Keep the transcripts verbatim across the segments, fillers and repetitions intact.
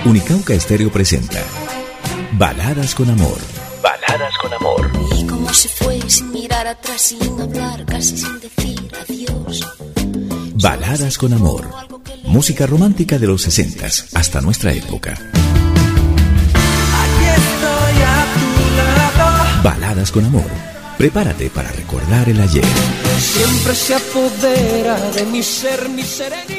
Unicauca Estéreo presenta Baladas con Amor. Baladas con Amor. Y como se fue sin mirar atrás, sin hablar, casi sin decir adiós. Baladas con Amor. Música romántica de los sesentas hasta nuestra época. Aquí estoy a tu lado. Baladas con Amor. Prepárate para recordar el ayer. Siempre se apodera de mi ser, mi serenidad.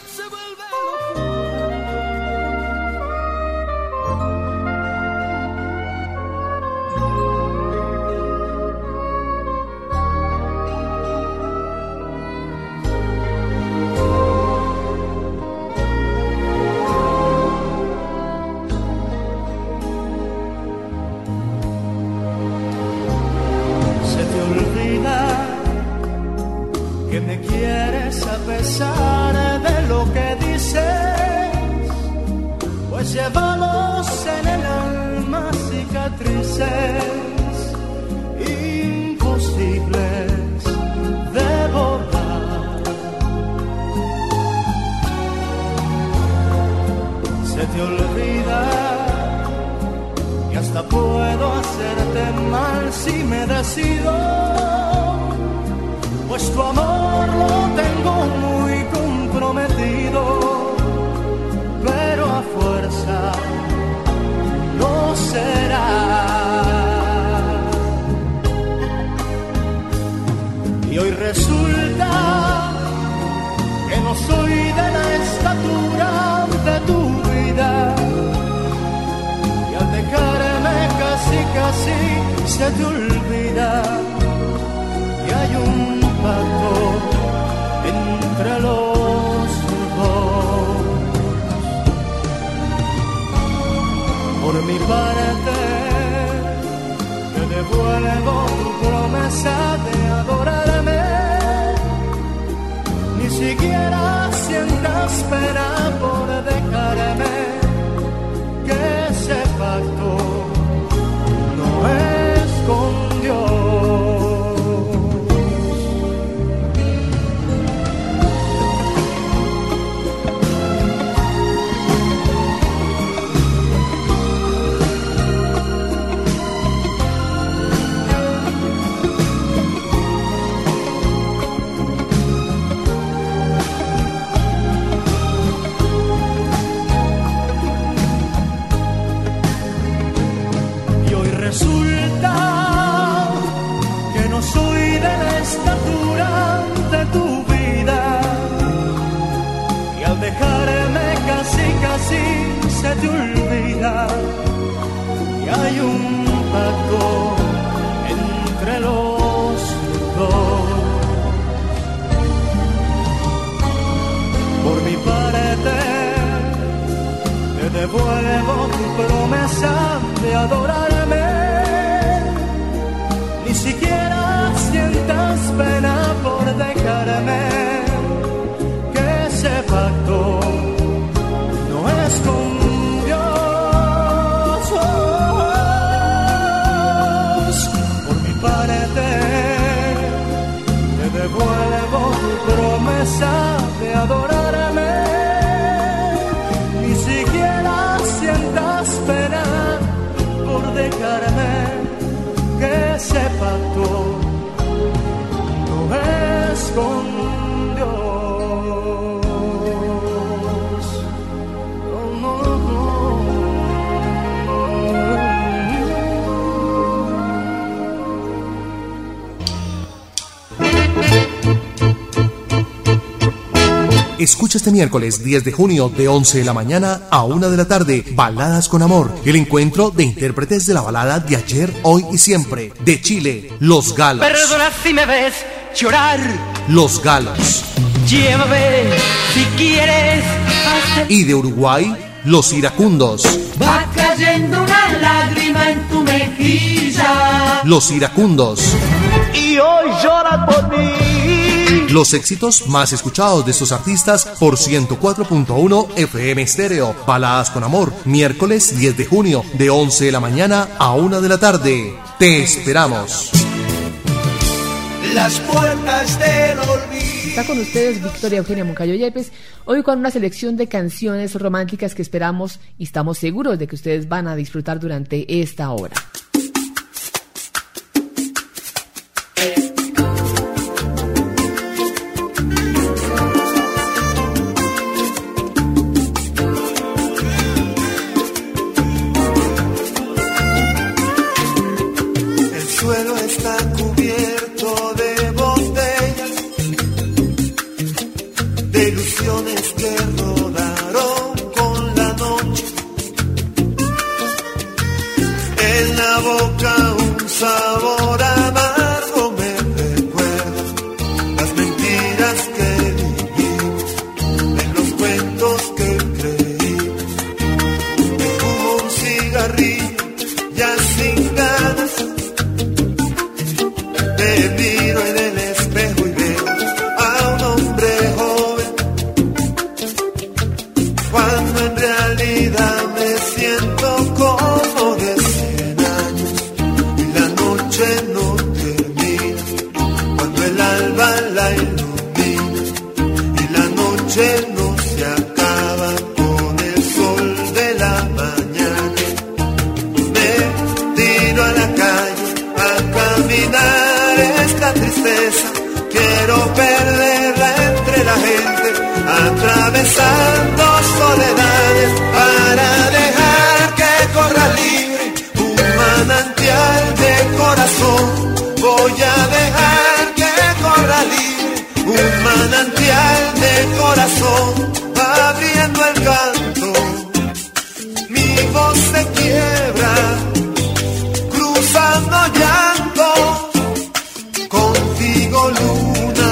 Escucha este miércoles diez de junio de once de la mañana a una de la tarde Baladas con Amor, el encuentro de intérpretes de la balada de ayer, hoy y siempre. De Chile, Los Galos. Perdona si me ves llorar. Los Galos. Llévame si quieres. Hasta... Y de Uruguay, Los Iracundos. Va cayendo una lágrima en tu mejilla. Los Iracundos. Y hoy llora por mí. Los éxitos más escuchados de estos artistas por ciento cuatro punto uno F M Estéreo. Baladas con Amor, miércoles diez de junio de once de la mañana a una de la tarde. Te esperamos. Las puertas del olvido Está con ustedes Victoria Eugenia Moncayo Yepes, hoy con una selección de canciones románticas que esperamos y estamos seguros de que ustedes van a disfrutar durante esta hora. Sabor amargo me recuerda las mentiras que vivimos, en los cuentos que creímos. Me fumo un cigarrillo ya sin ganas, me miro en el espejo y veo a un hombre joven, cuando en realidad me siento como de no termina, cuando el alba la ilumina y la noche no se acaba con el sol de la mañana. Me tiro a la calle a caminar esta tristeza, quiero perderla entre la gente, atravesando soledades para dejar que corra libre un manantial de corazón. Voy a dejar que corra libre un manantial de corazón, abriendo el canto. Mi voz se quiebra, cruzando llanto, contigo luna,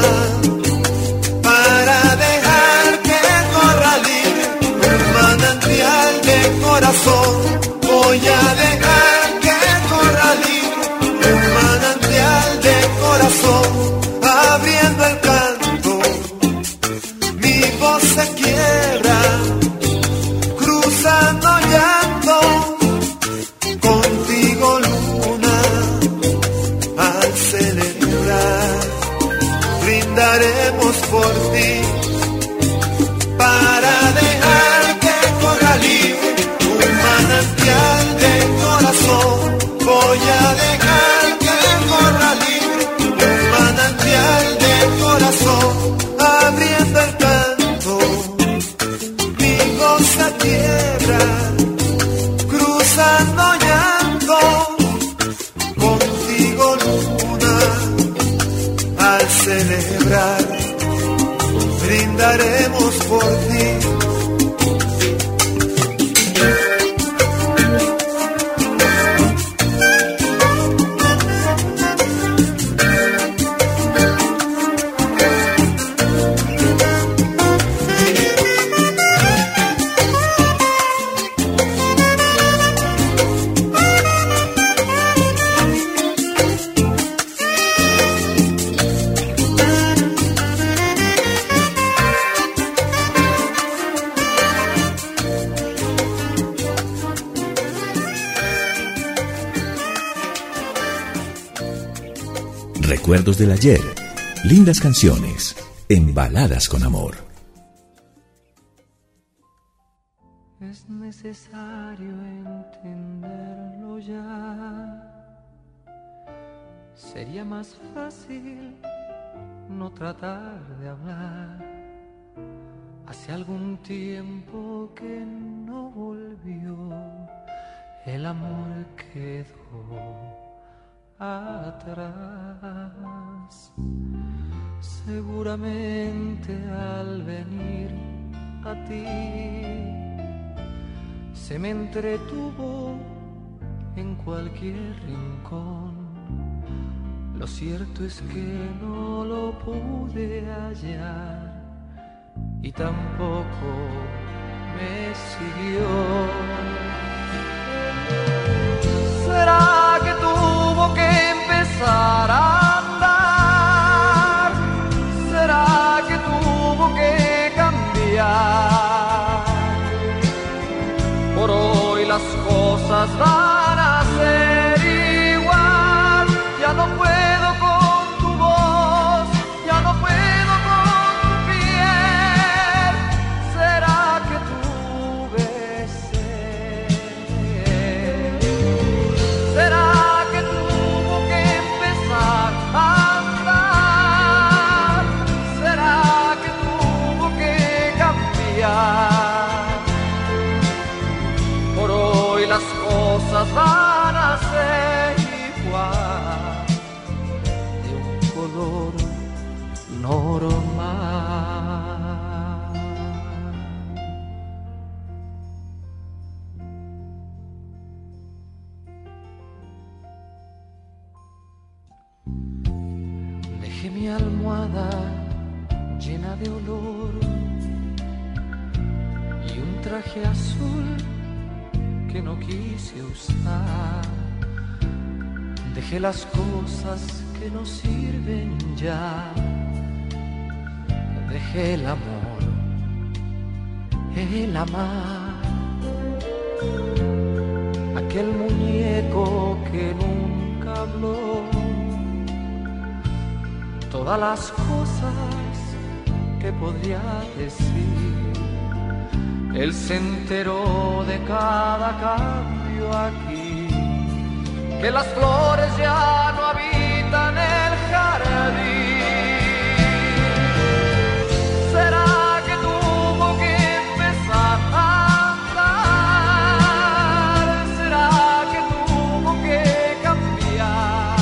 para dejar que corra libre un manantial de corazón. Voy a dejar que corra libre un manantial de corazón, abriendo el canto. Mi voz se quiebra, cruzando llanto, contigo luna. Al celebrar, brindaremos por ti, para dejar que corra libre un manantial de corazón. Voy a dejar que corra libre un manantial de corazón, abriendo el canto. Mi voz se quiebra, cruzando llanto, contigo luna. Al celebrar, brindaremos por ti. Recuerdos del ayer, lindas canciones, en Baladas con Amor. Es necesario entenderlo ya. Sería más fácil no tratar de hablar. Hace algún tiempo que no volvió, el amor quedó atrás. Seguramente al venir a ti se me entretuvo en cualquier rincón. Lo cierto es que no lo pude hallar y tampoco me siguió. ¿Será que tuvo que empezar a andar? ¿Será que tuvo que cambiar? Por hoy las cosas van a ser igual. Ya no puedo con tu voz, ya no puedo con cosas van a ser igual, de un color normal. Dejé mi almohada llena de olor y un traje azul que no quise usar. Dejé las cosas que no sirven ya. Dejé el amor, el amar, aquel muñeco que nunca habló. Todas las cosas que podría decir, él se enteró de cada cambio aquí, que las flores ya no habitan el jardín. ¿Será que tuvo que empezar a andar? ¿Será que tuvo que cambiar?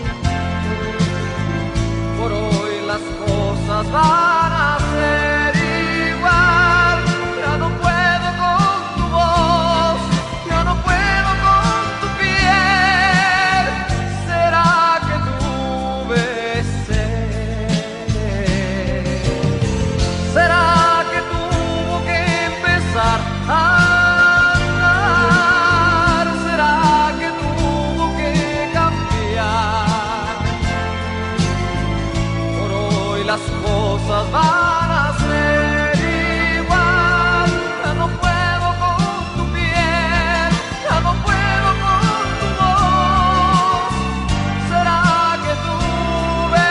Por hoy las cosas van a ser igual. Ya no puedo con tu voz, ya no puedo con tu piel. ¿Será que tuve sed? ¿Será que tuvo que empezar a andar? ¿Será que tuvo que cambiar? Por hoy las cosas van a ser igual. Ya no puedo con tu piel, ya no puedo con tu voz. ¿Será que tuve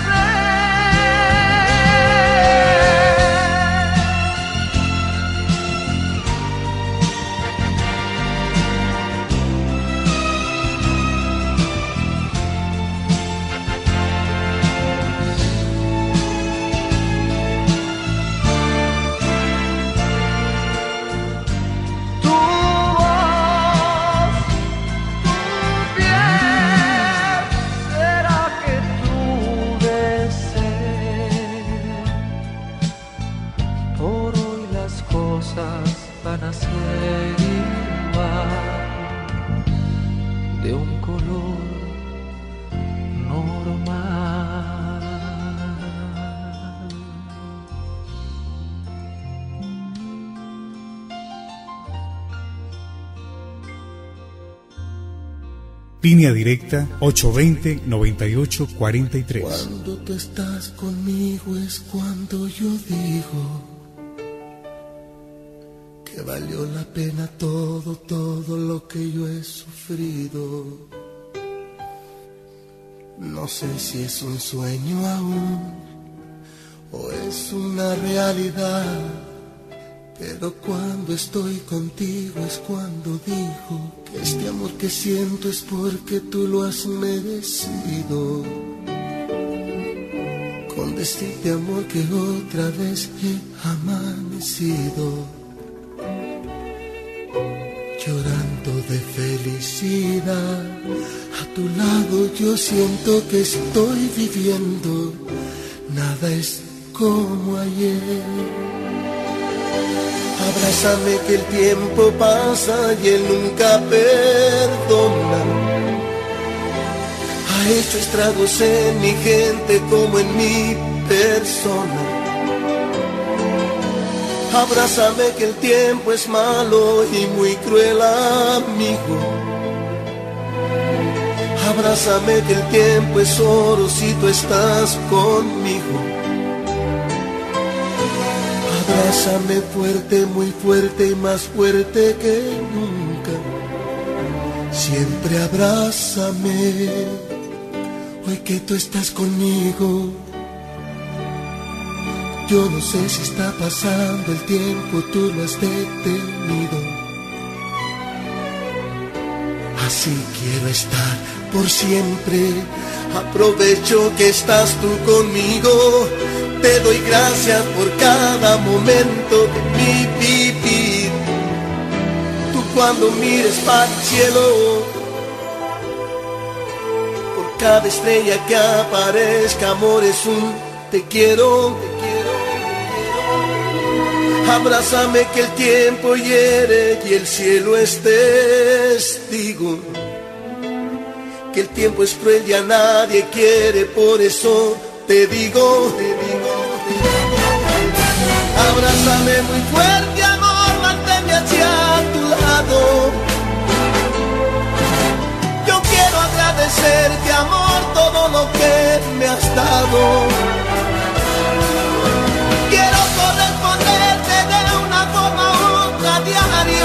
tu voz, tu piel? ¿Será que tuve sed? Por hoy las cosas van a ser igual, de un color normal. Línea directa ocho dos cero, noventa y ocho cuarenta y tres. Cuando tú estás conmigo es cuando yo digo que valió la pena todo, todo lo que yo he sufrido. No sé si es un sueño aún o es una realidad, pero cuando estoy contigo es cuando digo que este amor que siento es porque tú lo has merecido. Con decirte, amor, que otra vez he amanecido llorando de felicidad. A tu lado yo siento que estoy viviendo, nada es como ayer. Abrázame que el tiempo pasa y él nunca perdona. Ha hecho estragos en mi gente como en mi persona. Abrázame que el tiempo es malo y muy cruel amigo. Abrázame que el tiempo es oro si tú estás conmigo. Abrázame fuerte, muy fuerte y más fuerte que nunca. Siempre abrázame, hoy que tú estás conmigo. Yo no sé si está pasando el tiempo, tú lo has detenido. Así quiero estar por siempre. Aprovecho que estás tú conmigo. Te doy gracias por cada momento de mi vivir. Tu cuando mires para el cielo. Por cada estrella que aparezca, amor, es un te quiero, te quiero, te quiero. Abrázame que el tiempo hiere y el cielo es testigo. Que el tiempo es cruel y a nadie quiere, por eso te digo, te digo, te digo, te digo. Abrázame muy fuerte, amor, manténme hacia tu lado. Yo quiero agradecerte, amor, todo lo que me has dado. Quiero corresponderte de una forma u otra a diario.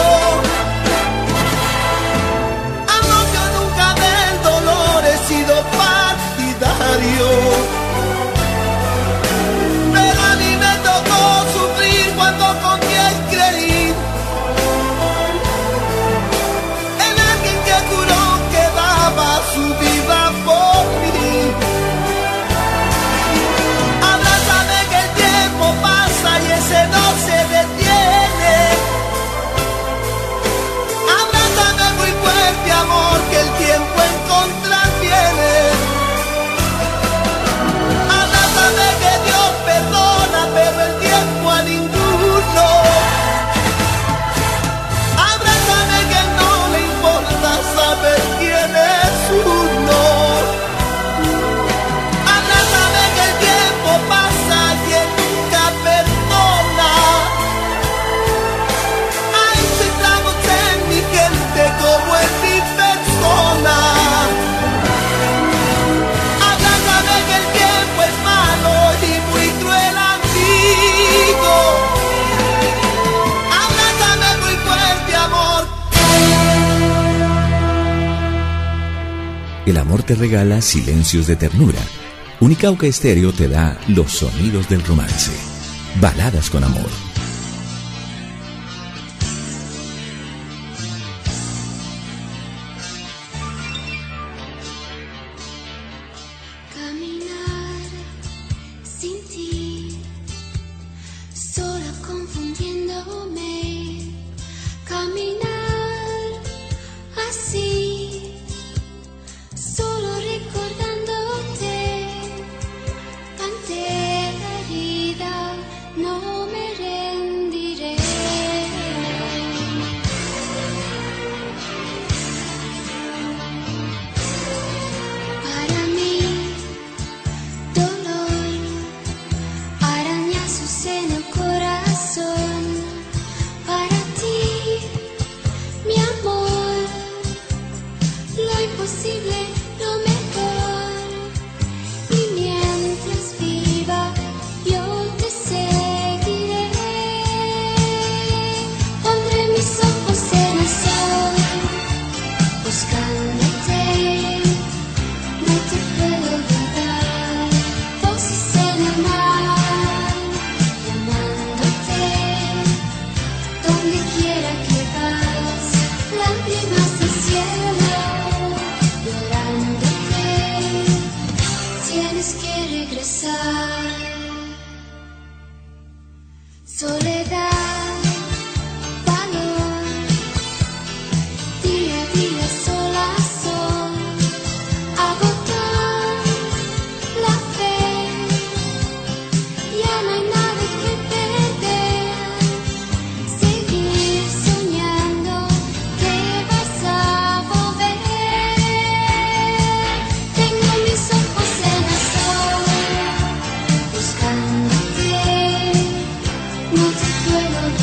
Amor, yo nunca del dolor he sido partidario. Pero a mí me tocó sufrir cuando confié y creí en alguien que juró que daba su vida por mí. Abrázame que el tiempo pasa y ese no se detiene. Abrázame muy fuerte, amor, que el tiempo en contra viene. Abrázame que Dios perdona, pero el tiempo a ninguno. Abrázame que no le importa saber quién es uno. Abrázame que el tiempo pasa y él nunca perdona. Hay centavos en mi gente como en mi persona. Abrázame que el tiempo es malo y muy cruel amigo. Abrázame muy fuerte, amor. El amor te regala silencios de ternura. Unicauca Estéreo te da los sonidos del romance. Baladas con amor. Caminar sin ti, sola confundiéndome. Caminar así, solo recordándote. Ante la herida no me rendiré. Para mí, dolor, arañazos en el corazón. Para ti, mi amor, lo imposible, lo mejor. Y mientras viva, yo te seguiré. Pondré mis ojos en el sol, buscándote. No te puedo olvidar. Voces en el mar, llamándote. Donde quiera que vas, lágrimas del cielo, llorándote. Tienes que regresar. Soledad, valor, día a día, sol a sol, agotar la fe. Ya no hay nada que perder. Seguir soñando que vas a volver. Tengo mis ojos en el sol, buscándote. No te puedo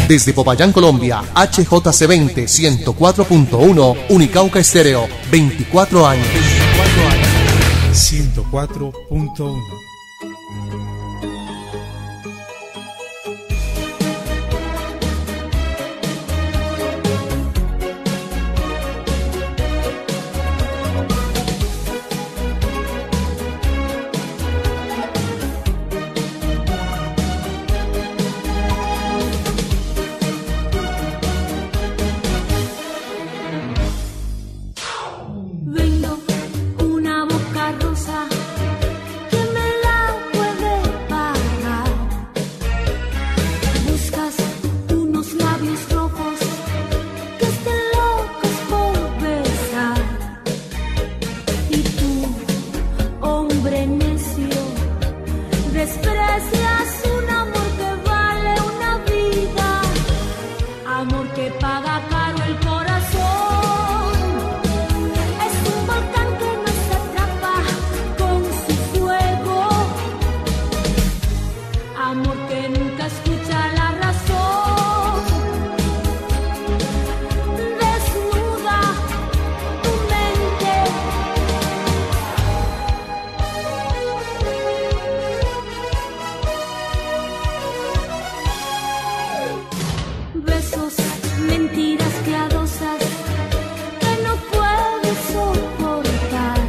Desde Popayán, Colombia, H J C veinte, ciento cuatro punto uno, Unicauca Estéreo, veinticuatro años. ciento cuatro punto uno. Vengo una boca rosa que me la puede pagar. Buscas unos labios rojos que estén locos por besar. Y tú, hombre necio, desprecias un amor que vale una vida, amor que paga caro el corazón. Besos, mentiras piadosas que no puedo soportar.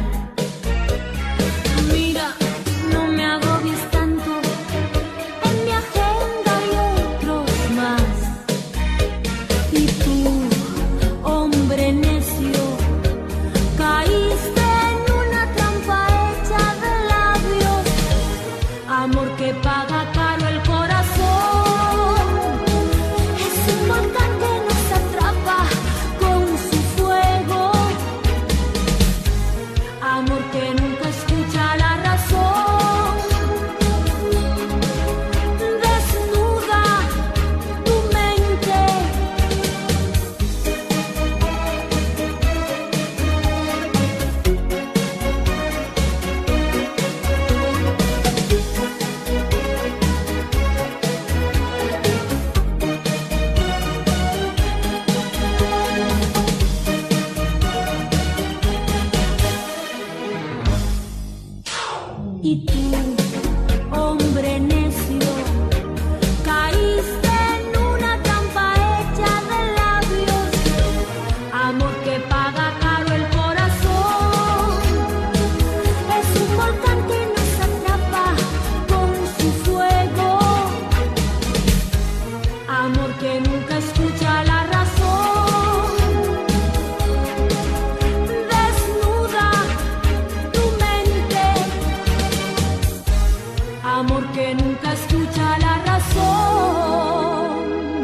Mira, no me agobies tanto, en mi agenda hay otros más. Y tú, hombre necio, caíste en una trampa hecha de labios, amor que paga caro el corazón. Y tú, hombre necio, caíste en una trampa hecha de labios, amor que paga caro el corazón. Es un volcán que nos atrapa con su fuego, amor que nunca escucha la razón. Desnuda tu mente, amor que nunca escucha la razón.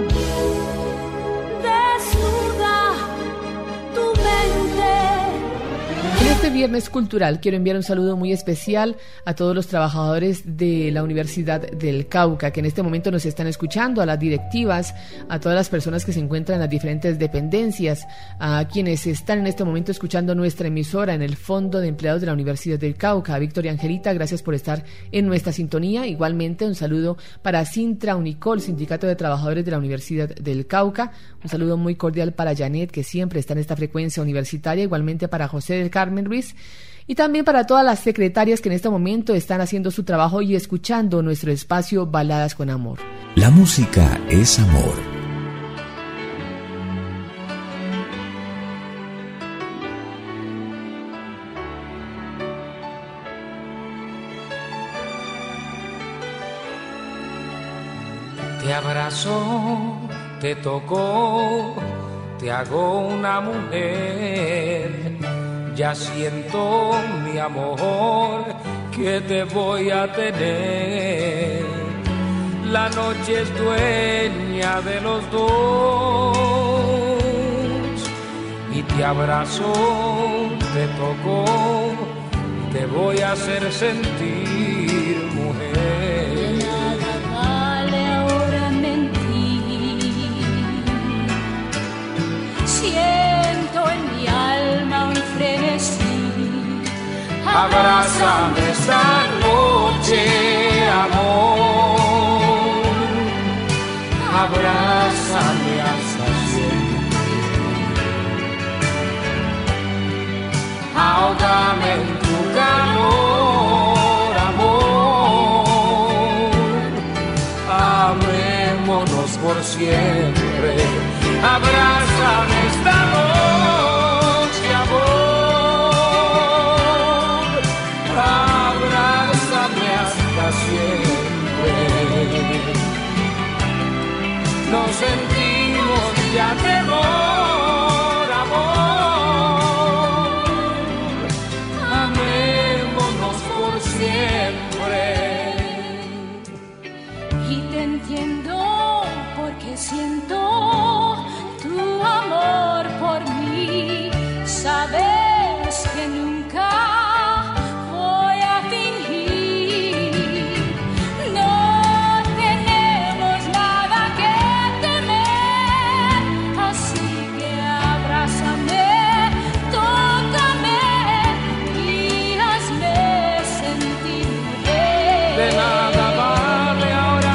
Desnuda tu mente. En este viernes cultural quiero enviar un saludo muy especial a todos los trabajadores de la Universidad del Cauca que en este momento nos están escuchando, a las directivas, a todas las personas que se encuentran en las diferentes dependencias, a quienes están en este momento escuchando nuestra emisora en el Fondo de Empleados de la Universidad del Cauca. A Víctor y Angelita, gracias por estar en nuestra sintonía. Igualmente un saludo para Sintra Unicol, Sindicato de Trabajadores de la Universidad del Cauca. Un saludo muy cordial para Janet, que siempre está en esta frecuencia universitaria. Igualmente para José del Carmen Ruiz. Y también para todas las secretarias que en este momento están haciendo su trabajo y escuchando nuestro espacio Baladas con Amor. La música es amor. Te abrazo, te tocó, te hago una mujer. Ya siento, mi amor, que te voy a tener. La noche es dueña de los dos. Y te abrazo, te toco, te voy a hacer sentir mujer. De nada vale ahora mentir. Siento en mi alma un frenesí. Abrázame esta noche, amor. Abrázame. siempre. Abrázame esta noche, amor, abrázame hasta siempre. Nos sentimos ya temor, amor, amémonos por siempre. Y te entiendo porque siento tu amor por mí. Sabes que nunca voy a fingir. No tenemos nada que temer. Así que abrázame, tócame y hazme sentir bien. De nada vale ahora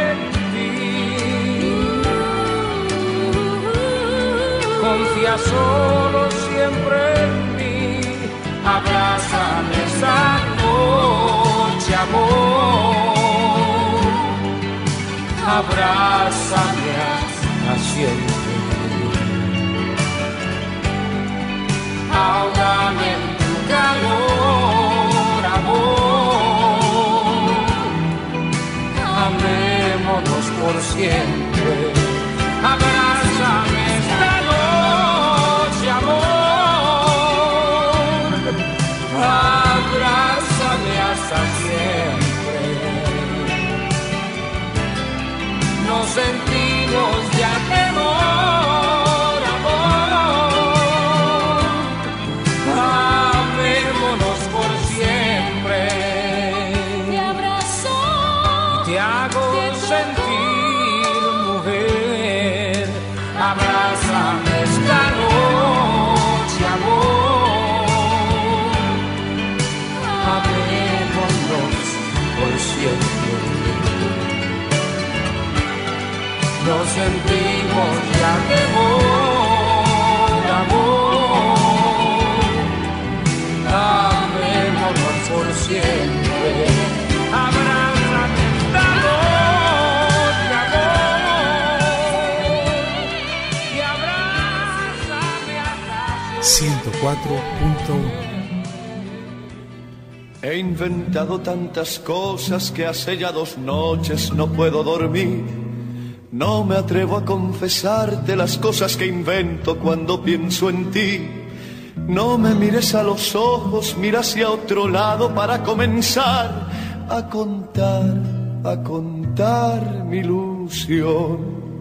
mentir. Confía solo siempre en mí. Abrázame esa noche, amor. Abrázame hasta siempre. Ahógame en tu calor, amor. Amémonos por siempre. Abrázame esta noche, amor. Abrázame hasta siempre. Nos sentimos ya temor, amor. Amémonos por siempre. Te abrazo, Te hago sentir mujer. Abrázame esta noche, amor. Amémonos por siempre. Nos sentimos ya temor, amor. Amémonos por siempre. Abrázame esta noche, amor. Y abrázame hasta ciento cuatro punto uno. He inventado tantas cosas que hace ya dos noches no puedo dormir. No me atrevo a confesarte las cosas que invento cuando pienso en ti. No me mires a los ojos, mira hacia otro lado para comenzar a contar, a contar mi ilusión.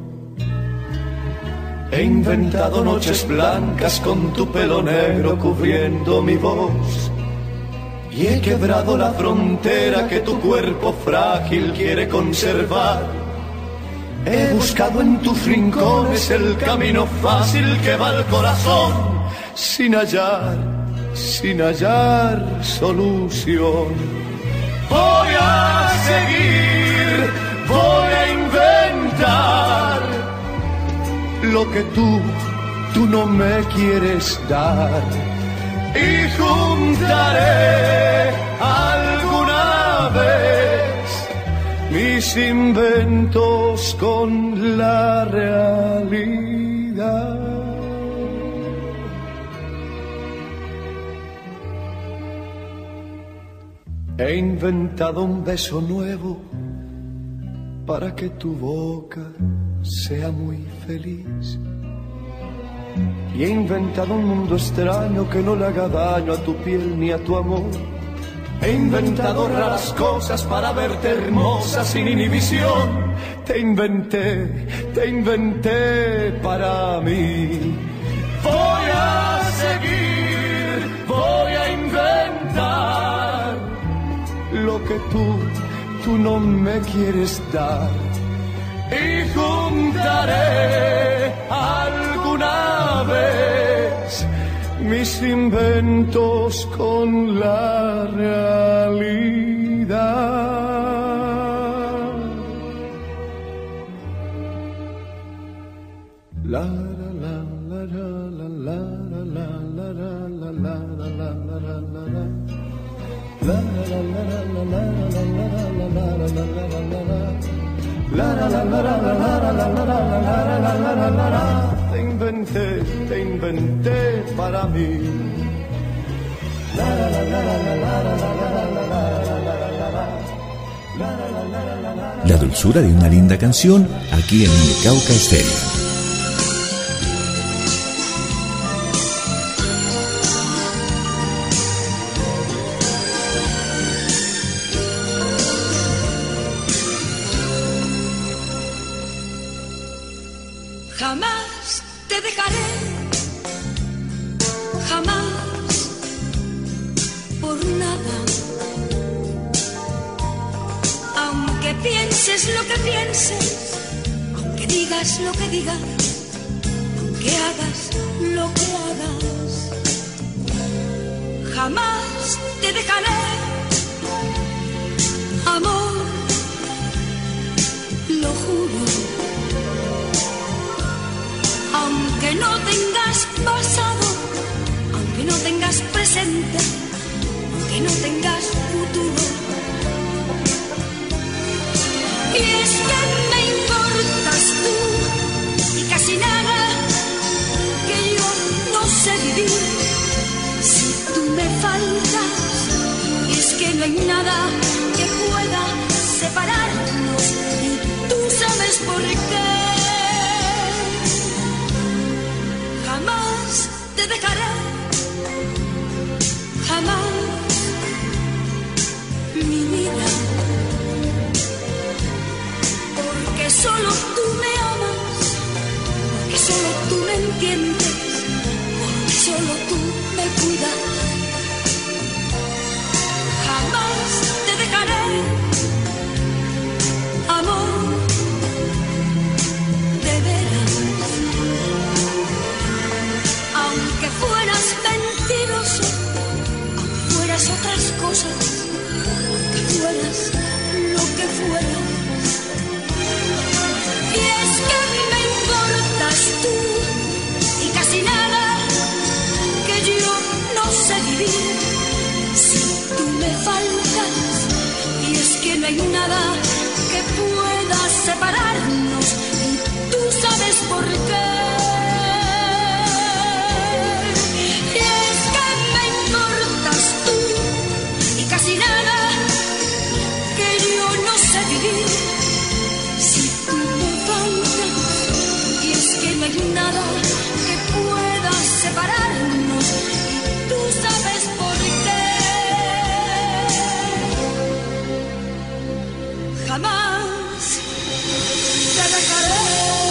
He inventado noches blancas con tu pelo negro cubriendo mi voz. Y he quebrado la frontera que tu cuerpo frágil quiere conservar. He buscado en tus rincones el camino fácil que va al corazón, sin hallar, sin hallar solución. Voy a seguir, voy a inventar lo que tú, tú no me quieres dar. Y juntaré alguna vez mis inventos con la realidad. He inventado un beso nuevo para que tu boca sea muy feliz. Y he inventado un mundo extraño que no le haga daño a tu piel ni a tu amor. He inventado raras cosas para verte hermosa sin inhibición. Te inventé, te inventé para mí. Voy a seguir, voy a inventar lo que tú, tú no me quieres dar. Y juntaré alguna vez mis inventos con la realidad. La la la la la la la la la la la la la la la la La la la la la la la la la la la la la la la. Te inventé, te inventé para mí. La la la la la la la la la la la la. La dulzura de una linda canción aquí en Unicauca Estéreo. Jamás te dejaré, jamás, por nada. Aunque pienses lo que pienses, aunque digas lo que digas, aunque hagas lo que hagas, jamás te dejaré, amor, lo juro. Aunque no tengas pasado, aunque no tengas presente, aunque no tengas futuro. Y es que me importas tú y casi nada, que yo no sé vivir si tú me faltas. Y es que no hay nada que pueda separarnos y tú sabes por qué. Jamás te dejaré, jamás, mi vida, porque solo tú me amas, porque solo tú me entiendes, porque solo tú me cuidas. Jamás te dejaré, amor, de veras. Aunque fueras mentiroso, aunque fueras otras cosas, aunque fueras lo que fueras. Y es que me importas tú y casi nada, que yo no sé vivir si tú me faltas. Y es que no hay nada que pueda separarnos y tú sabes por qué. Casi nada, que yo no sé vivir si tú me faltas. Y es que no hay nada que pueda separarnos y tú sabes por qué. Jamás te dejaré.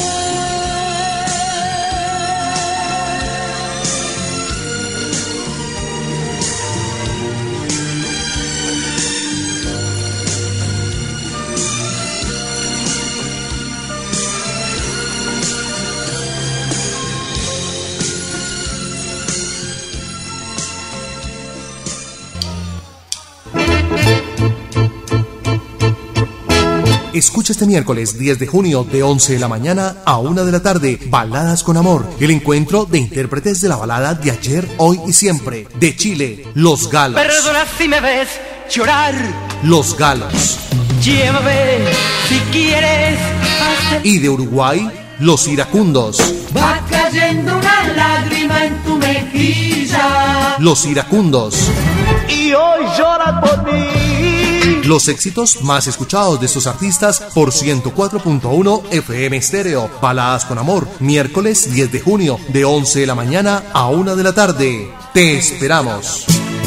Escucha este miércoles diez de junio de once de la mañana a una de la tarde, Baladas con Amor, el encuentro de intérpretes de la balada de ayer, hoy y siempre. De Chile, Los Galos. Perdona si me ves llorar. Los Galos. Llévame si quieres. Hasta... Y de Uruguay, Los Iracundos. Va cayendo una lágrima en tu mejilla. Los Iracundos. Y hoy llora por mí. Los éxitos más escuchados de estos artistas por ciento cuatro punto uno F M Estéreo. Baladas con Amor, miércoles diez de junio de once de la mañana a una de la tarde. Te esperamos.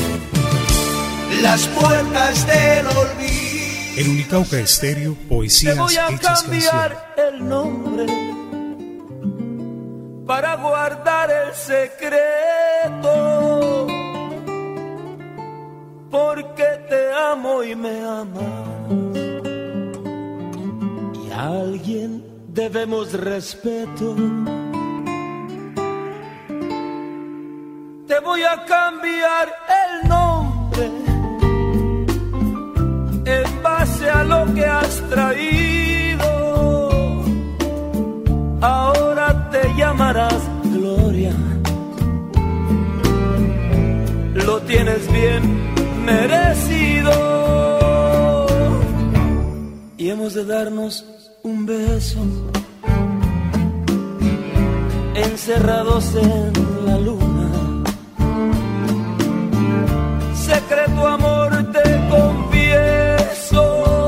Las puertas del olvido. En Unicauca Estéreo, poesías Te voy a hechas cambiar canción. el nombre para guardar el secreto, porque te amo y me amas, y a alguien debemos respeto. Te voy a cambiar el nombre en base a lo que has traído. Ahora te llamarás Gloria. Lo tienes bien merecido. Y hemos de darnos un beso, encerrados en la luna. Secreto amor te confieso,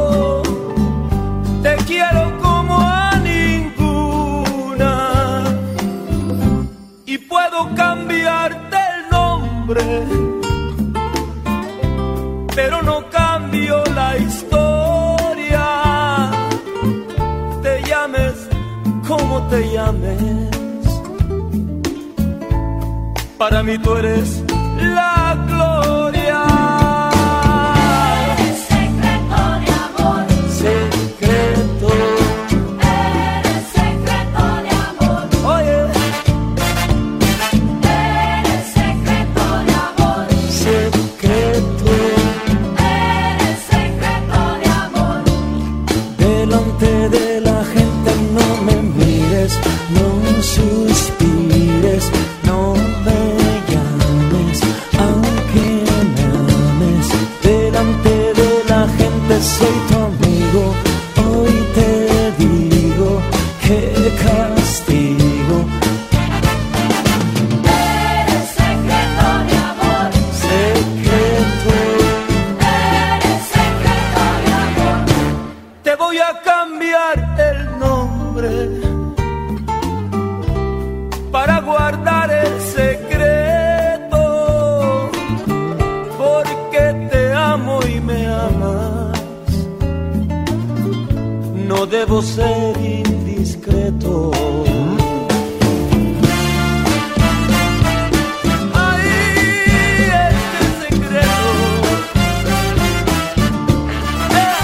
te quiero como a ninguna y puedo cambiarte el nombre, pero no cambio la historia. Te llames como te llames, para mí tú eres la gloria. Eres secreto de amor, Secreto, eres secreto de amor, oye, eres secreto de amor, secreto, eres secreto de amor. delante de la gente no me mires, no suspires, no me llames, aunque me ames. Delante de la gente soy tu amigo, hoy te digo qué castigo. Eres secreto de amor, Secreto, eres secreto de amor. te voy a cambiar el nombre para guardar el secreto, porque te amo y me amas. No debo ser indiscreto. Ay, este secreto. Eh.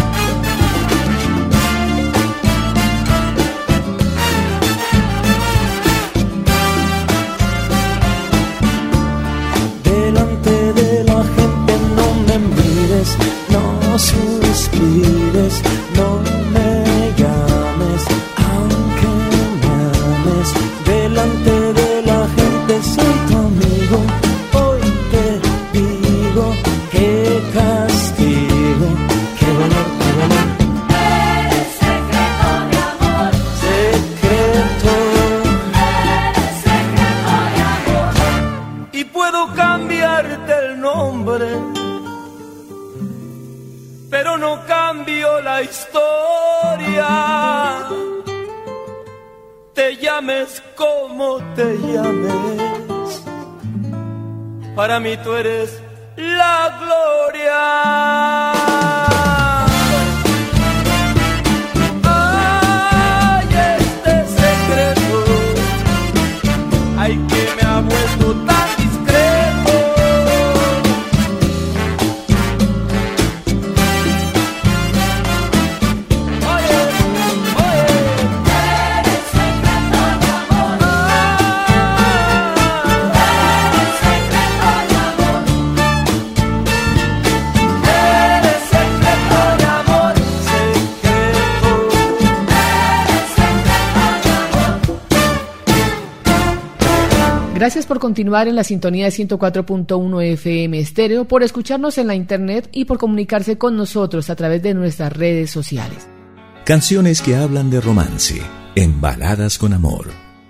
Delante de la gente no me mires, no suspires, no me llames, aunque me ames. Delante de la gente soy tu amigo, hoy te digo qué castigo, qué dolor, qué dolor. Eres secreto de amor, Secreto, eres secreto de amor. y puedo cambiarte el nombre, pero no cambio la historia. Te llames como te llames, para mí tú eres la gloria. Ay, este secreto, ay, que me ha vuelto tan discreto. Oye, oye, Eres secreto de amor, eres secreto de amor, eres secreto de amor, secreto. eres secreto de amor. Gracias por continuar en la sintonía de ciento cuatro punto uno F M Estéreo, por escucharnos en la internet y por comunicarse con nosotros a través de nuestras redes sociales. Canciones que hablan de romance, en Baladas con Amor.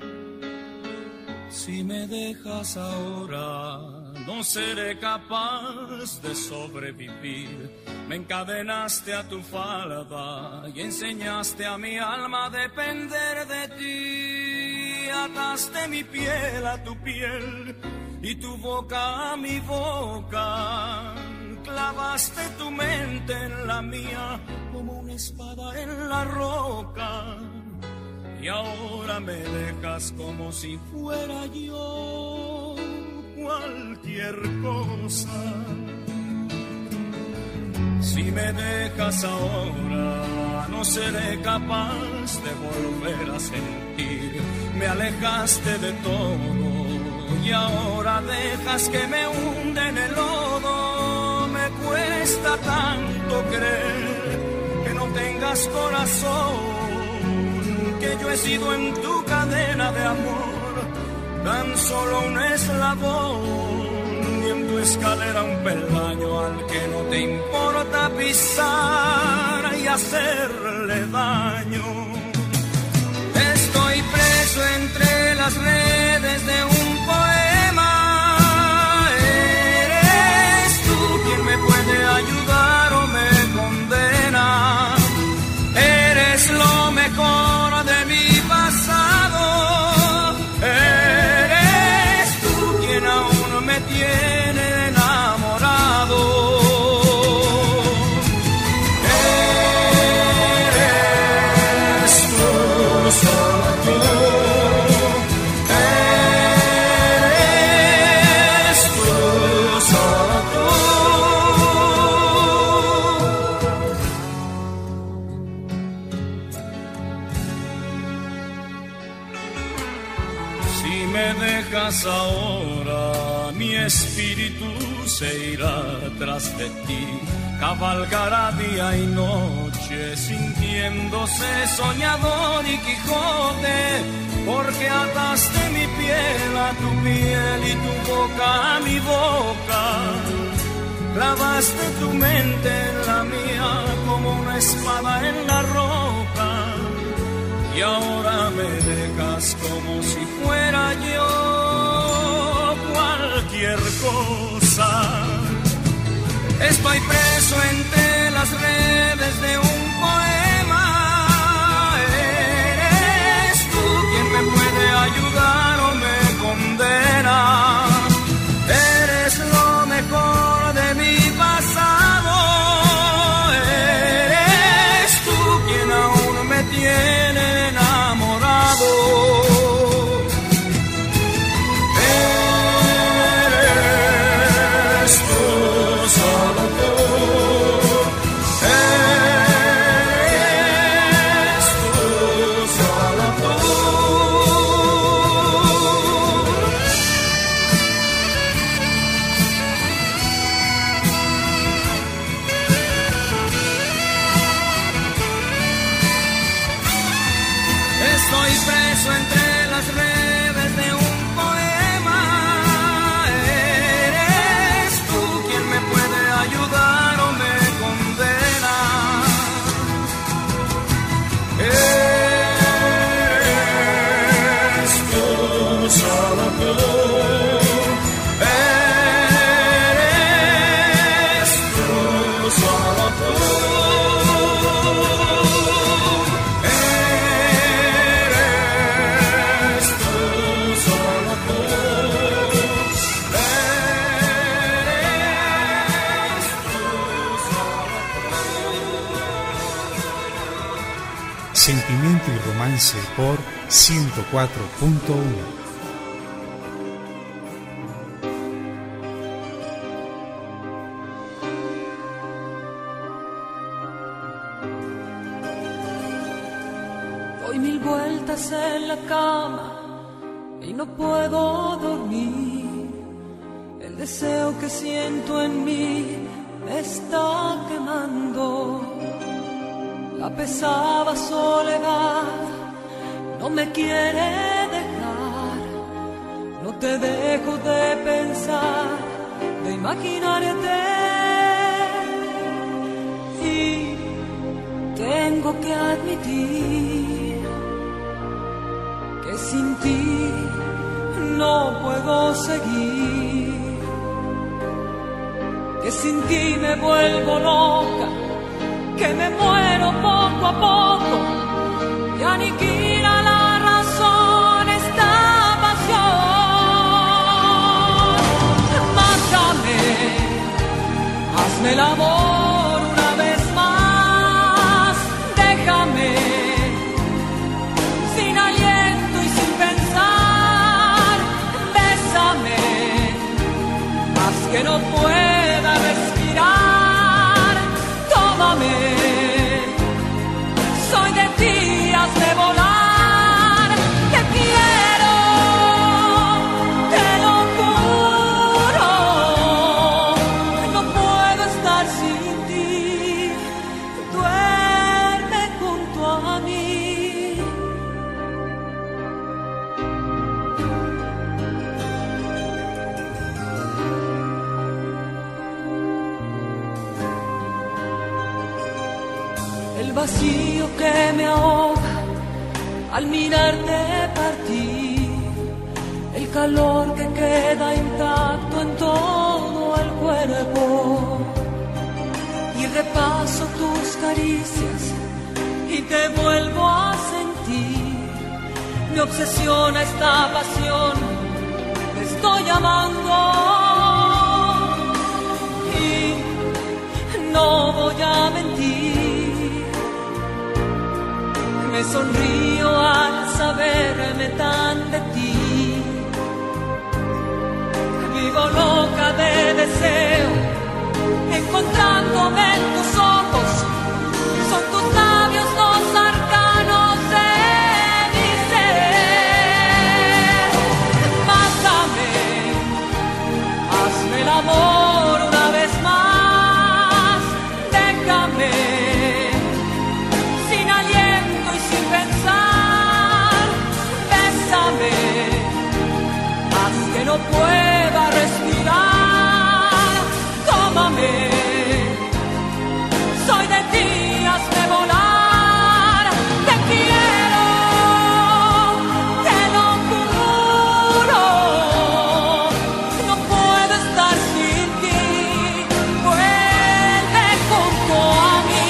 Si me dejas ahora, no seré capaz de sobrevivir. Me encadenaste a tu falda y enseñaste a mi alma a depender de ti. Ataste mi piel a tu piel y tu boca a mi boca. Clavaste tu mente en la mía como una espada en la roca. Y ahora me dejas como si fuera yo cualquier cosa. Si me dejas ahora, no seré capaz de volver a sentir. Me alejaste de todo y ahora dejas que me hunde en el lodo. Me cuesta tanto creer que no tengas corazón, que yo he sido en tu cadena de amor tan solo un eslabón, y en tu escalera un peldaño al que no te importa pisar y hacerle daño. Estoy preso entre las redes de un poema. Eres tú quien me puede ayudar o me condena. Eres lo mejor de mi pasado. Eres tú quien aún me tiene enamorado. Eres tú, solo tú. Eres tú, solo tú. Si me dejas ahora, mi espíritu se irá tras de ti, cabalgará día y noche, sintiéndose soñador y Quijote, porque ataste mi piel a tu piel y tu boca a mi boca, clavaste tu mente en la mía como una espada en la roca, y ahora me dejas como si fuera yo cualquier cosa. Estoy preso entre las redes de un poema. Eres tú quien me puede ayudar o me condena. Eres lo mejor de mi pasado. Eres tú quien aún me tiene enamorado. Eres tú, solo tú. Eres tú, solo tú. Estoy preso entre las redes de un poema. Eres tú quien me puede ayudar o me condena. Eres tú, solo tú. Eres tú, solo tú. Eres tú, solo tú. Eres tú, solo tú. Sentimiento y romance por ciento cuatro punto uno. Doy mil vueltas en la cama y no puedo dormir. El deseo que siento en mí me está quemando. La pesada soledad no me quiere dejar. No te dejo de pensar, de imaginarte. Y tengo que admitir que sin ti no puedo seguir. Que sin ti me vuelvo loca, que me muero poco a poco y aniquila la razón esta pasión. Mátame, hazme el amor una vez más, déjame sin aliento y sin pensar, bésame, haz que no pueda respirar, tómame. Soy de ti, hazme volar, te quiero, te lo juro, no puedo estar sin ti, duerme junto a mí. el vacío que me ahoga al mirarte partir, el calor que queda intacto en todo el cuerpo. Y repaso tus caricias y te vuelvo a sentir. Me obsesiona esta pasión, te estoy amando. Y no voy a mentir, me sonrío al saberme tan de ti. Vivo loca de deseo, encontrándome en tus ojos. Son tus labios los arcanos de mi ser. Mátame, hazme el amor una vez más. Déjame sin aliento y sin pensar. Bésame, haz que no pueda respirar. Tómame, soy de ti, hazme volar. Te quiero, te lo juro. No puedo estar sin ti. Vuelve junto a mí.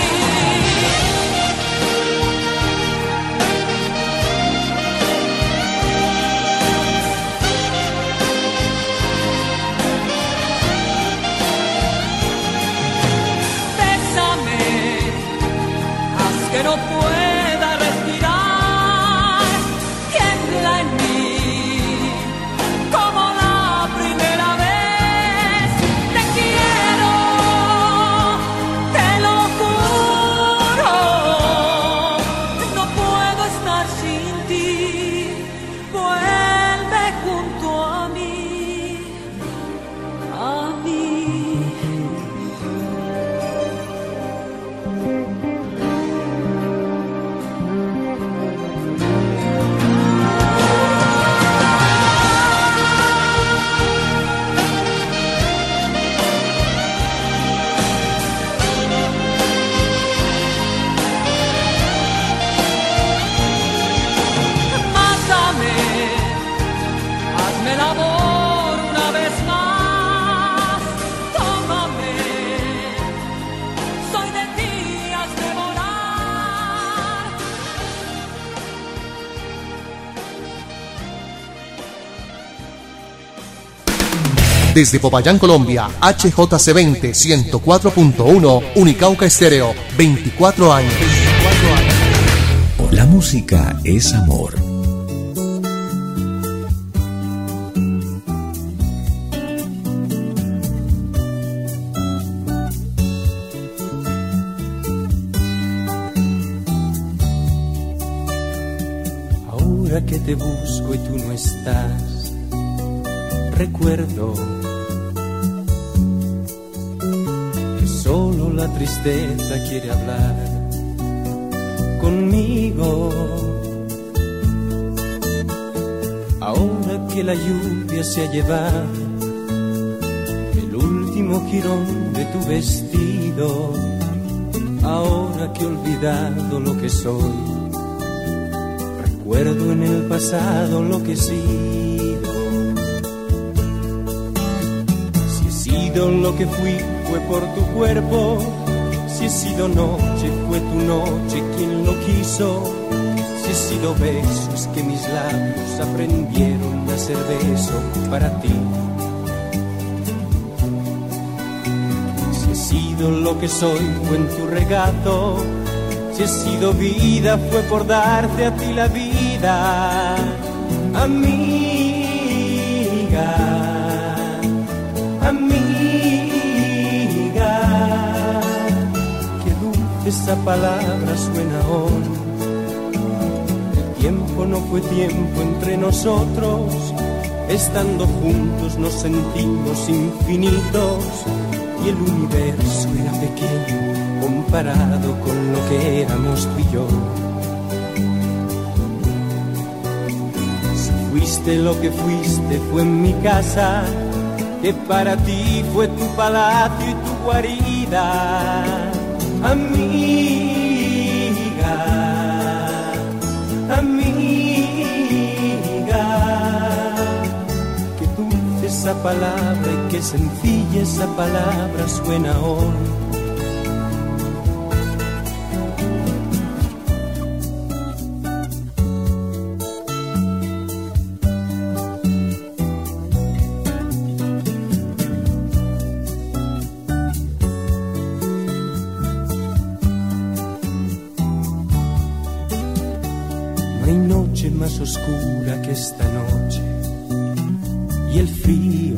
Que no pueda respirar, tiembla en mí como la primera vez. Te quiero, te lo juro. No puedo estar sin ti. Vuelve junto a mí, a mí. Hazme el amor una vez más. Tómame, soy de ti, hazme volar. Desde Popayán, Colombia, H J C veinte, ciento cuatro punto uno, Unicauca Estéreo, veinticuatro años. La música es amor. Ahora que te busco y tú no estás, recuerdo que solo la tristeza quiere hablar conmigo. Ahora que la lluvia se ha llevado el último jirón de tu vestido, ahora que he olvidado lo que soy, recuerdo en el pasado lo que he sido. Si he sido lo que fui fue por tu cuerpo, si he sido noche fue tu noche quien lo quiso. Si he sido besos que mis labios aprendieron a ser beso para ti. Si he sido lo que soy fue en tu regato, si he sido vida fue por darte a ti la vida. Amiga, amiga, qué dulce esa palabra suena hoy. Tiempo no fue tiempo entre nosotros, estando juntos nos sentimos infinitos y el universo era pequeño comparado con lo que éramos tú y yo. Si fuiste lo que fuiste fue en mi casa, que para ti fue tu palacio y tu guarida. Amiga, amiga, qué dulce esa palabra y qué sencilla esa palabra suena hoy. Más oscura que esta noche y el frío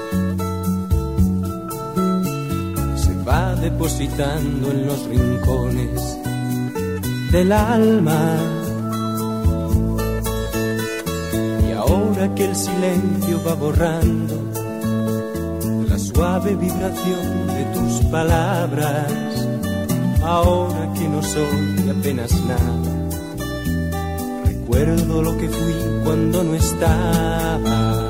se va depositando en los rincones del alma, y ahora que el silencio va borrando la suave vibración de tus palabras, ahora que no soy apenas nada, recuerdo lo que fui cuando no estabas.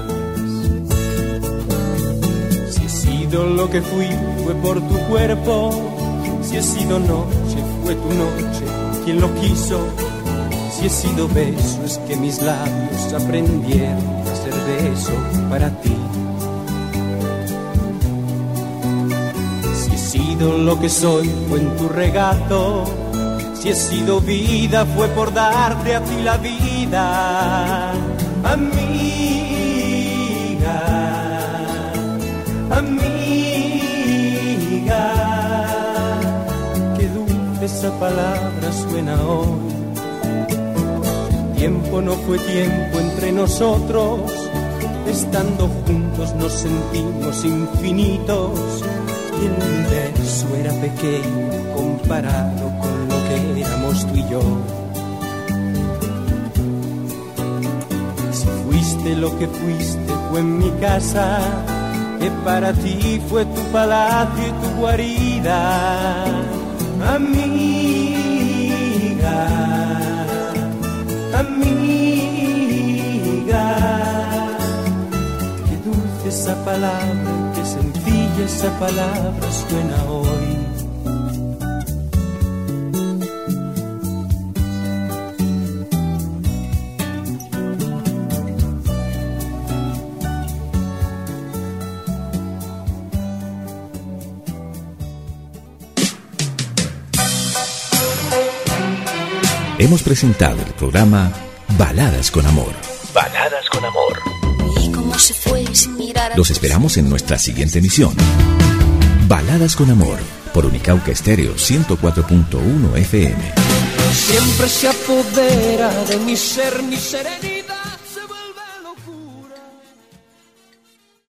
Si he sido lo que fui fue por tu cuerpo, si he sido noche fue tu noche quien lo quiso, si he sido beso es que mis labios aprendieron a ser beso para ti. Si he sido lo que soy fue en tu regazo, si he sido vida fue por darte a ti la vida, amiga, amiga, qué dulce esa palabra suena hoy. El tiempo no fue tiempo entre nosotros, estando juntos nos sentimos infinitos, y el universo era pequeño comparado con lo que éramos tú y yo. Si fuiste lo que fuiste fue en mi casa, que para ti fue tu palacio y tu guarida, amiga, amiga, qué dulce esa palabra, qué sencilla esa palabra suena hoy. Hemos presentado el programa Baladas con Amor. Baladas con Amor. Y cómo se fue sin mirar a Los esperamos en nuestra siguiente emisión. Baladas con Amor, por Unicauca Estéreo ciento cuatro punto uno F M. Siempre se apodera de mi ser, mi serenidad.